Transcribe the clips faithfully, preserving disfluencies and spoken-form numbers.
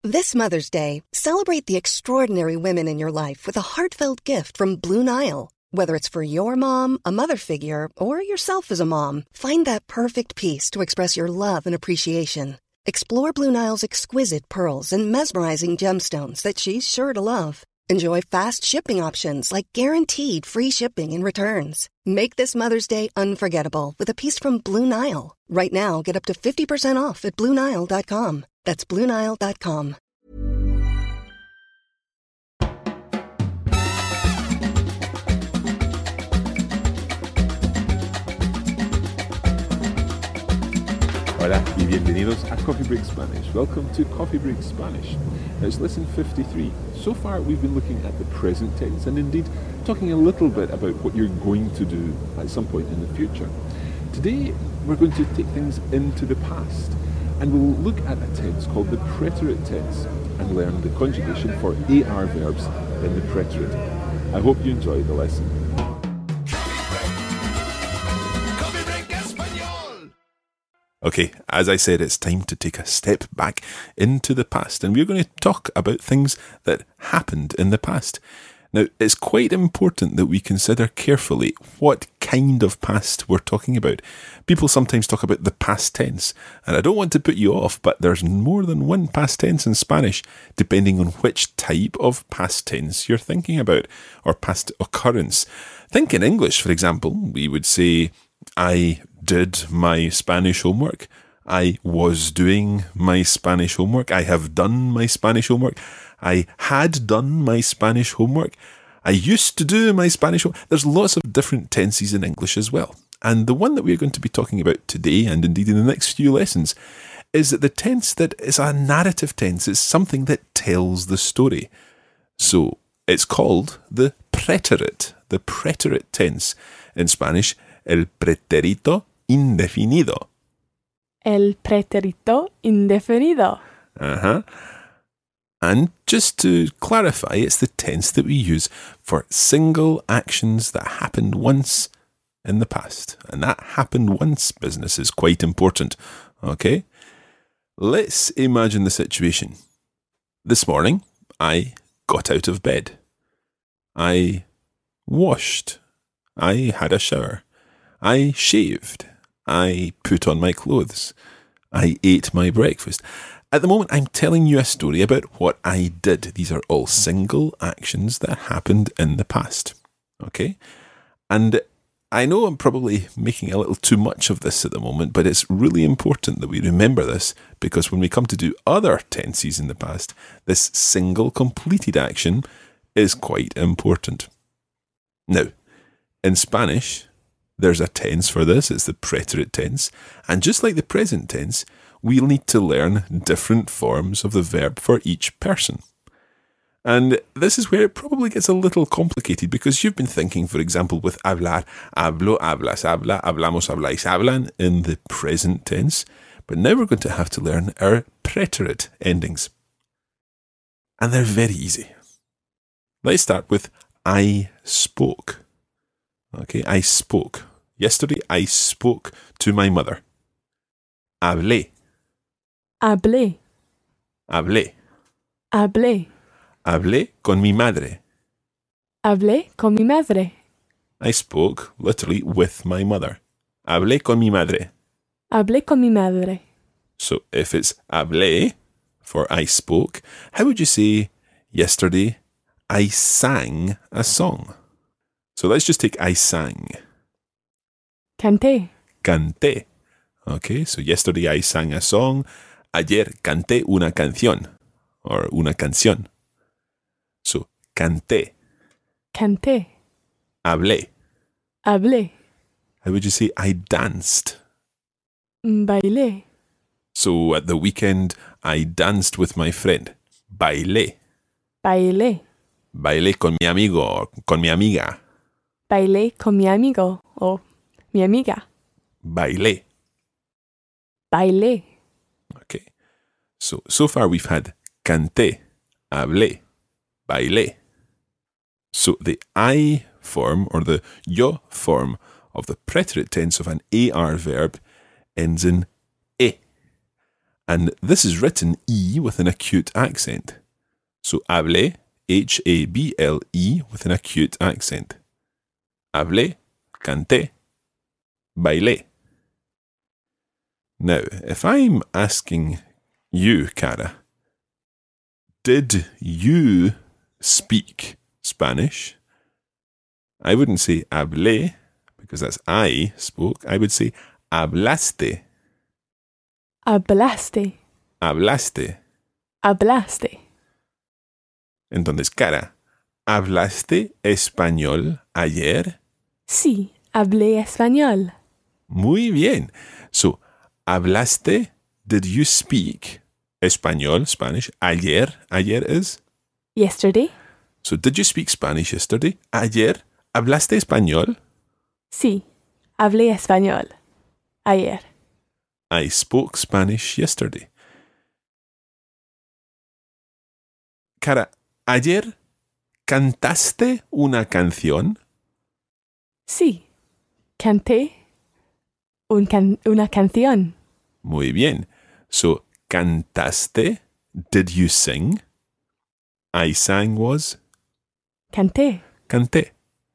This Mother's Day, celebrate the extraordinary women in your life with a heartfelt gift from Blue Nile. Whether it's for your mom, a mother figure, or yourself as a mom, find that perfect piece to express your love and appreciation. Explore Blue Nile's exquisite pearls and mesmerizing gemstones that she's sure to love. Enjoy fast shipping options like guaranteed free shipping and returns. Make this Mother's Day unforgettable with a piece from Blue Nile. Right now, get up to fifty percent off at Blue Nile dot com. That's Blue Nile dot com. Hola y bienvenidos a Coffee Break Spanish. Welcome to Coffee Break Spanish. Now it's lesson fifty-three. So far we've been looking at the present tense and indeed talking a little bit about what you're going to do at some point in the future. Today we're going to take things into the past and we'll look at a tense called the preterite tense and learn the conjugation for A R verbs in the preterite. I hope you enjoy the lesson. Okay, as I said, it's time to take a step back into the past, and we're going to talk about things that happened in the past. Now, it's quite important that we consider carefully what kind of past we're talking about. People sometimes talk about the past tense, and I don't want to put you off, but there's more than one past tense in Spanish, depending on which type of past tense you're thinking about, or past occurrence. Think in English, for example, we would say, I did my Spanish homework. I was doing my Spanish homework. I have done my Spanish homework. I had done my Spanish homework. I used to do my Spanish homework. There's lots of different tenses in English as well. And the one that we're going to be talking about today, and indeed in the next few lessons, is that the tense that is a narrative tense is something that tells the story. So it's called the preterite, the preterite tense. In Spanish, el pretérito indefinido. El pretérito indefinido. Uh-huh. And just to clarify, it's the tense that we use for single actions that happened once in the past. And that happened once business is quite important. Okay? Let's imagine the situation. This morning, I got out of bed. I washed. I had a shower. I shaved. I put on my clothes. I ate my breakfast. At the moment, I'm telling you a story about what I did. These are all single actions that happened in the past. Okay? And I know I'm probably making a little too much of this at the moment, but it's really important that we remember this because when we come to do other tenses in the past, this single completed action is quite important. Now, in Spanish, there's a tense for this. It's the preterite tense. And just like the present tense, we'll need to learn different forms of the verb for each person. And this is where it probably gets a little complicated because you've been thinking, for example, with hablar, hablo, hablas, habla, hablamos, habláis, hablan in the present tense. But now we're going to have to learn our preterite endings. And they're very easy. Let's start with I spoke. Okay, I spoke. Yesterday, I spoke to my mother. Hablé. Hablé. Hablé. Hablé. Hablé con mi madre. Hablé con mi madre. I spoke, literally, with my mother. Hablé con mi madre. Hablé con mi madre. So, if it's hablé, for I spoke, how would you say, yesterday, I sang a song? So let's just take I sang. Canté. Canté. Okay, so yesterday I sang a song. Ayer canté una canción. Or una canción. So, canté. Canté. Hablé. Hablé. How would you say I danced? Bailé. So, at the weekend, I danced with my friend. Bailé. Bailé. Bailé con mi amigo or con mi amiga. Bailé con mi amigo o mi amiga. Bailé. Bailé. Okay. So, so far we've had canté, hablé, bailé. So the I form or the yo form of the preterite tense of an A R verb ends in E. And this is written E with an acute accent. So hablé, H A B L E with an acute accent. Hablé, canté, bailé. Now, if I'm asking you, Cara, did you speak Spanish? I wouldn't say hablé, because that's I spoke. I would say hablaste. Hablaste. Hablaste. Hablaste. Entonces, Cara, ¿hablaste español ayer? Sí, hablé español. Muy bien. So, ¿hablaste? Did you speak español, Spanish, ayer? Ayer is? Yesterday? So, did you speak Spanish yesterday? Ayer? ¿Hablaste español? Sí, hablé español. Ayer. I spoke Spanish yesterday. Cara, ¿ayer cantaste una canción? Sí, canté un can- una canción. Muy bien. So, cantaste, did you sing? I sang was? Canté. Canté.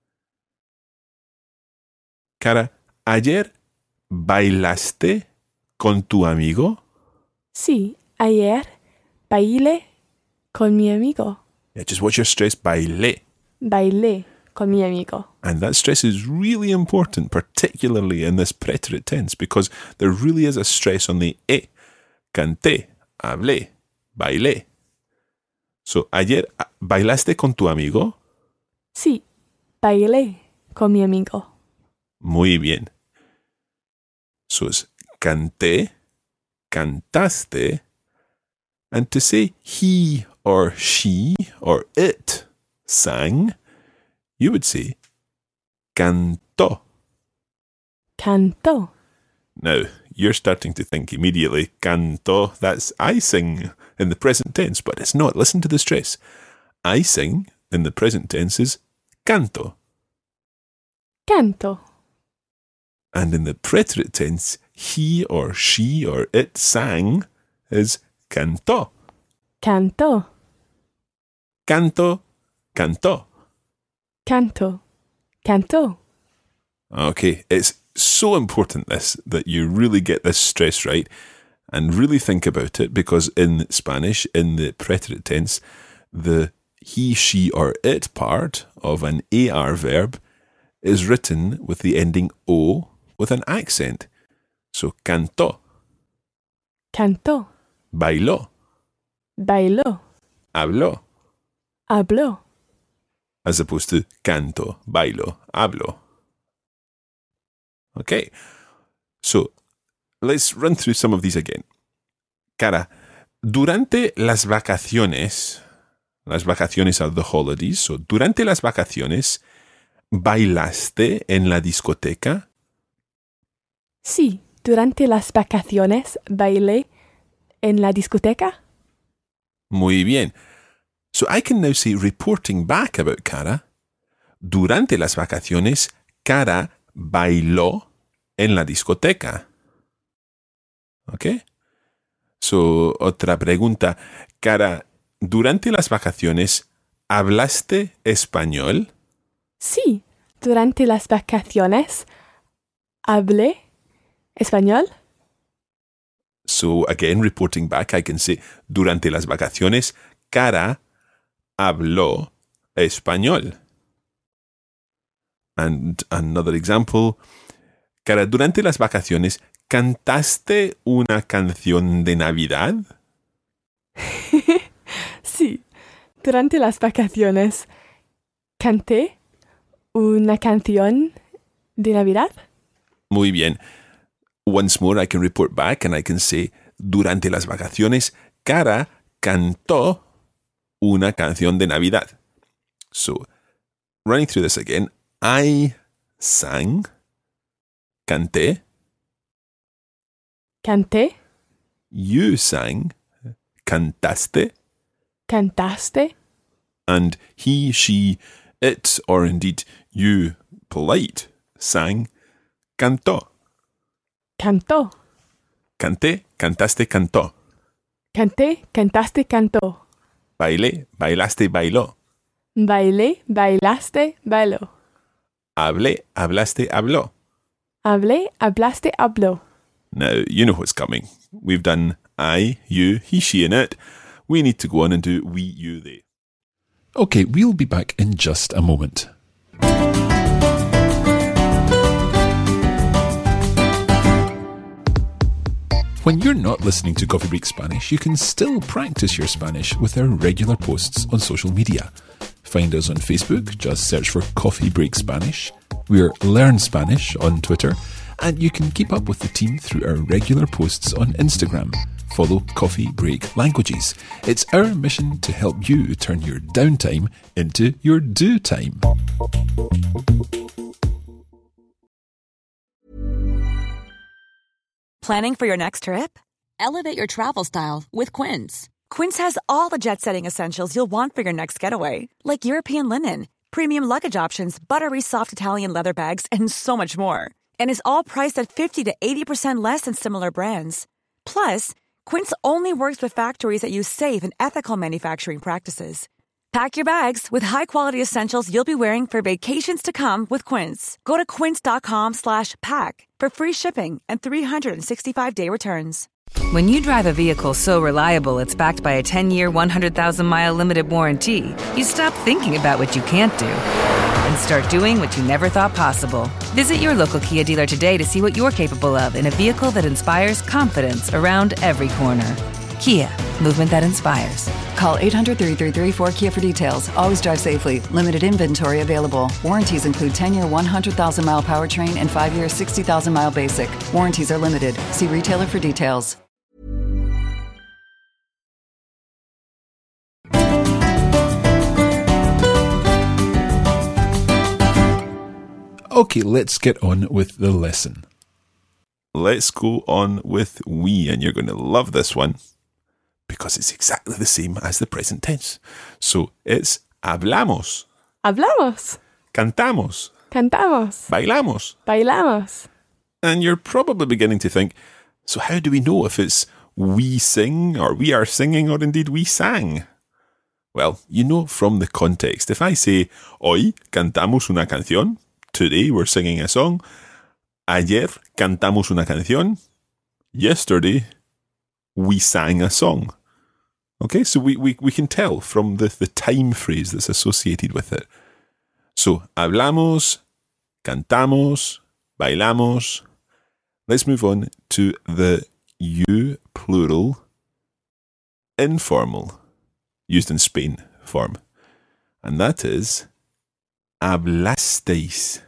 Cara, ¿ayer bailaste con tu amigo? Sí, ayer bailé con mi amigo. Yeah, just watch your stress, bailé. Bailé con mi amigo. And that stress is really important, particularly in this preterite tense, because there really is a stress on the e. Canté, hablé, bailé. So, ayer bailaste con tu amigo? Sí, bailé con mi amigo. Muy bien. So it's canté, cantaste, and to say he or she or it sang, you would say cantó. Cantó. Now, you're starting to think immediately, canto, that's I sing in the present tense, but it's not. Listen to the stress. I sing in the present tense is canto. Canto. And in the preterite tense, he or she or it sang is cantó. Cantó. Canto, cantó. Canto. Cantó. Okay, it's so important this that you really get this stress right and really think about it, because in Spanish, in the preterite tense, the he, she or it part of an A R verb is written with the ending O with an accent. So cantó, Cantó. bailó, Bailó. habló, Habló. as opposed to canto, bailo, hablo. Okay, so let's run through some of these again. Cara, durante las vacaciones, las vacaciones are the holidays, so durante las vacaciones, ¿bailaste en la discoteca? Sí, durante las vacaciones bailé en la discoteca. Muy bien. So I can now say, reporting back about Cara, durante las vacaciones, Cara bailó en la discoteca. Okay? So, otra pregunta. Cara, durante las vacaciones, ¿hablaste español? Sí, durante las vacaciones hablé español. So, again, reporting back, I can say, durante las vacaciones, Cara habló español. And another example. Cara, durante las vacaciones, ¿cantaste una canción de Navidad? Sí, durante las vacaciones canté una canción de Navidad. Muy bien. Once more, I can report back and I can say, durante las vacaciones, Cara cantó una canción de Navidad. So, running through this again, I sang, canté, Canté, you sang, cantaste, cantaste, and he, she, it, or indeed you, polite, sang, cantó. cantó. Canté, cantaste, cantó. Canté, cantaste, cantó. Bailé, bailaste, bailó. Bailé, bailaste, bailó. Hablé, hablaste, habló. Hablé, hablaste, habló. Now, you know what's coming. We've done I, you, he, she, and it. We need to go on and do we, you, they. Okay, we'll be back in just a moment. When you're not listening to Coffee Break Spanish, you can still practice your Spanish with our regular posts on social media. Find us on Facebook, just search for Coffee Break Spanish. We're Learn Spanish on Twitter, and you can keep up with the team through our regular posts on Instagram. Follow Coffee Break Languages. It's our mission to help you turn your downtime into your do time. Planning for your next trip? Elevate your travel style with Quince. Quince has all the jet-setting essentials you'll want for your next getaway, like European linen, premium luggage options, buttery soft Italian leather bags, and so much more. And is all priced at fifty to eighty percent less than similar brands. Plus, Quince only works with factories that use safe and ethical manufacturing practices. Pack your bags with high-quality essentials you'll be wearing for vacations to come with Quince. Go to quince.com slash pack for free shipping and three sixty-five day returns. When you drive a vehicle so reliable it's backed by a ten-year, one hundred thousand mile limited warranty, you stop thinking about what you can't do and start doing what you never thought possible. Visit your local Kia dealer today to see what you're capable of in a vehicle that inspires confidence around every corner. Kia, movement that inspires. Call eight hundred, three three three, four K I A for details. Always drive safely. Limited inventory available. Warranties include ten-year, one hundred thousand mile powertrain and five-year, sixty thousand mile basic. Warranties are limited. See retailer for details. Okay, let's get on with the lesson. Let's go on with we, and you're going to love this one because it's exactly the same as the present tense. So it's hablamos, Hablamos. cantamos, Cantamos. bailamos. Bailamos. And you're probably beginning to think, so how do we know if it's we sing or we are singing or indeed we sang? Well, you know from the context. If I say, hoy cantamos una canción, today we're singing a song. Ayer cantamos una canción. Yesterday we sang a song. Okay, so we, we, we can tell from the, the time phrase that's associated with it. So, hablamos, cantamos, bailamos. Let's move on to the you plural informal, used in Spain form. And that is hablasteis.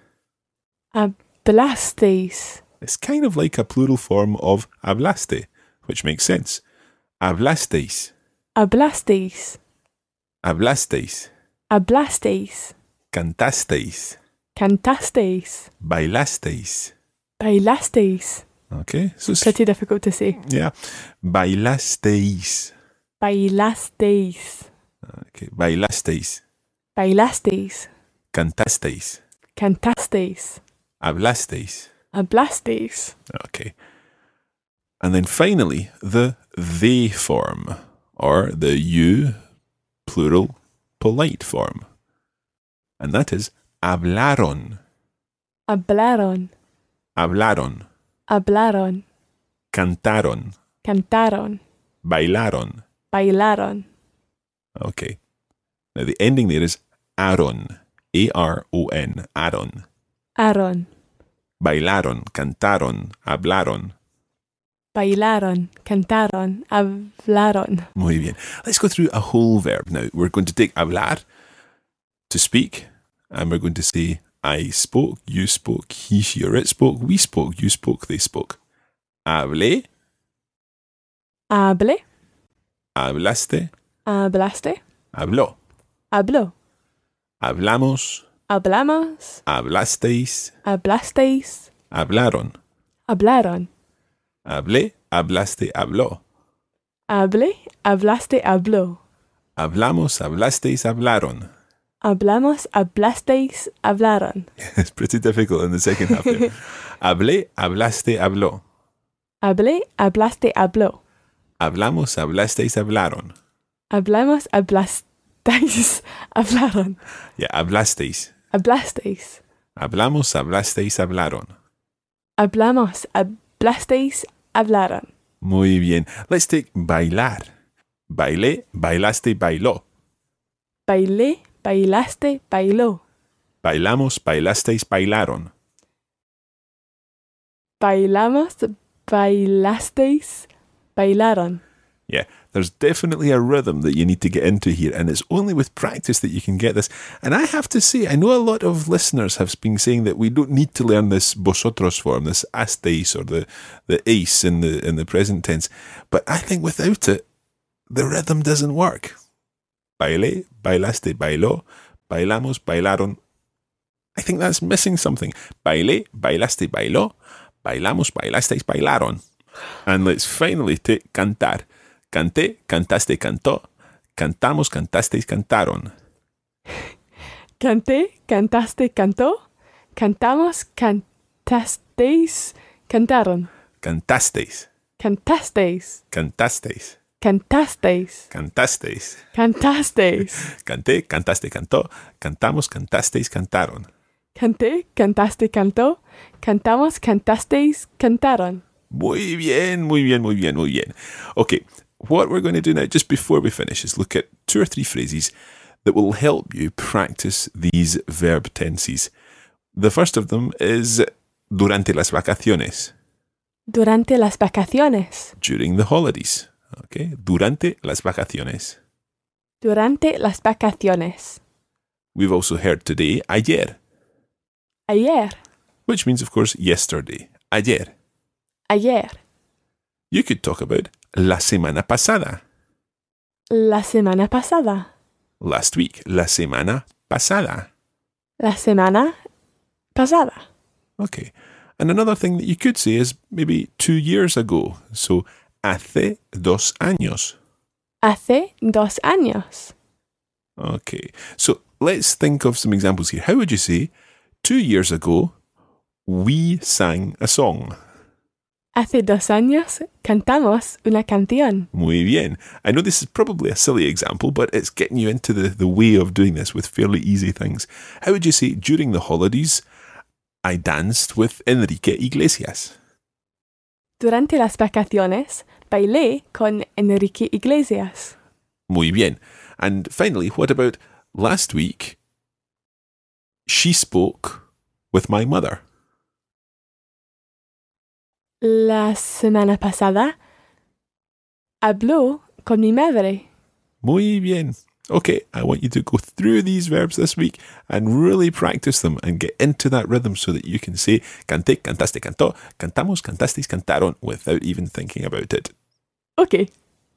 Hablasteis. It's kind of like a plural form of hablaste, which makes sense. Hablasteis. Hablasteis. Hablasteis. Hablasteis. Cantasteis. Cantasteis. Bailasteis. Bailasteis. Okay, so it's, Pretty difficult to say. yeah, bailasteis. Bailasteis. Okay, bailasteis. Bailasteis. Cantasteis. Cantasteis. Hablasteis. Hablasteis. Okay. And then finally, the they form, or the you plural polite form. And that is hablaron. Hablaron. Hablaron. Hablaron. Cantaron. Cantaron. Bailaron. Bailaron. Okay. Now the ending there is aron. A R O N. Aron. Aron. Bailaron. Cantaron. Hablaron. Bailaron. Cantaron. Hablaron. Muy bien. Let's go through a whole verb now. We're going to take hablar, to speak, and we're going to say I spoke, you spoke, he, she, or it spoke, we spoke, you spoke, they spoke. Hablé. Hable. Hablaste. Hablaste. Habló. Habló. Hablamos. Hablamos. Hablasteis. Hablasteis. Hablaron. Hablaron. Hablé. Hablaste. Habló. Hablé. Hablaste. Habló. Hablamos. Hablasteis. Hablaron. Hablamos. Hablasteis. Hablaron. It's pretty difficult in the second half there. Hablé. Hablaste. Habló. Hablé. Hablaste. Habló. Hablamos, hablasteis, hablaron. Hablamos, hablasteis, hablaron. Yeah, hablasteis. Hablasteis. Hablamos, hablasteis, hablaron. Hablamos, hablasteis, hablaron. Muy bien. Let's take bailar. Bailé, bailaste, bailó. Bailé, bailaste, bailó. Bailamos, bailasteis, bailaron. Bailamos, bailasteis, bailaron. Yeah, there's definitely a rhythm that you need to get into here, and it's only with practice that you can get this. And I have to say, I know a lot of listeners have been saying that we don't need to learn this vosotros form, this asteis, or the, the ace in the in the present tense. But I think without it, the rhythm doesn't work. Bailé, bailaste, bailó, bailamos, bailaron. I think that's missing something. Bailé, bailaste, bailó, bailamos, bailasteis, bailaron. And let's finally take cantar. Canté, cantaste, cantó. Cantamos, cantasteis, cantaron. Canté, cantaste, cantó. Cantamos, cantasteis, cantaron. Cantasteis. Cantasteis. Cantasteis. Cantasteis. Cantasteis. Cantasteis. Canté, cantaste, cantó. Cantamos, cantasteis, cantaron. Canté, cantaste, cantó. Cantamos, cantasteis, cantaron. Muy bien, muy bien, muy bien, muy bien. Okay, what we're going to do now, just before we finish, is look at two or three phrases that will help you practice these verb tenses. The first of them is durante las vacaciones. Durante las vacaciones. During the holidays. Okay, durante las vacaciones. Durante las vacaciones. We've also heard today, ayer. Ayer. Which means, of course, yesterday. Ayer. Ayer. You could talk about la semana pasada. La semana pasada. Last week, la semana pasada. La semana pasada. Okay. And another thing that you could say is maybe two years ago. So, hace dos años. Hace dos años. Okay. So, let's think of some examples here. How would you say, two years ago, we sang a song? Hace dos años cantamos una canción. Muy bien. I know this is probably a silly example, but it's getting you into the, the way of doing this with fairly easy things. How would you say, during the holidays, I danced with Enrique Iglesias? Durante las vacaciones, bailé con Enrique Iglesias. Muy bien. And finally, what about last week? She spoke with my mother. La semana pasada habló con mi madre. Muy bien. Okay, I want you to go through these verbs this week and really practice them and get into that rhythm so that you can say canté, cantaste, cantó, cantamos, cantasteis, cantaron without even thinking about it. Okay.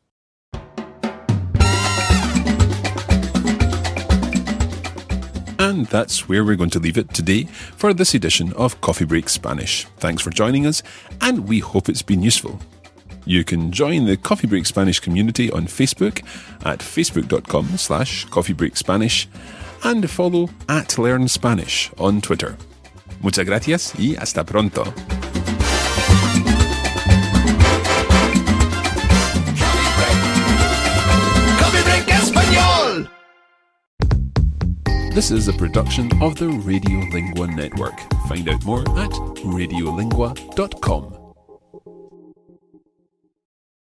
And that's where we're going to leave it today for this edition of Coffee Break Spanish. Thanks for joining us, and we hope it's been useful. You can join the Coffee Break Spanish community on Facebook at facebook.com slash Coffee Break Spanish and follow at Learn Spanish on Twitter. Muchas gracias y hasta pronto. Coffee Break Español. This is a production of the Radiolingua Network. Find out more at radiolingua dot com.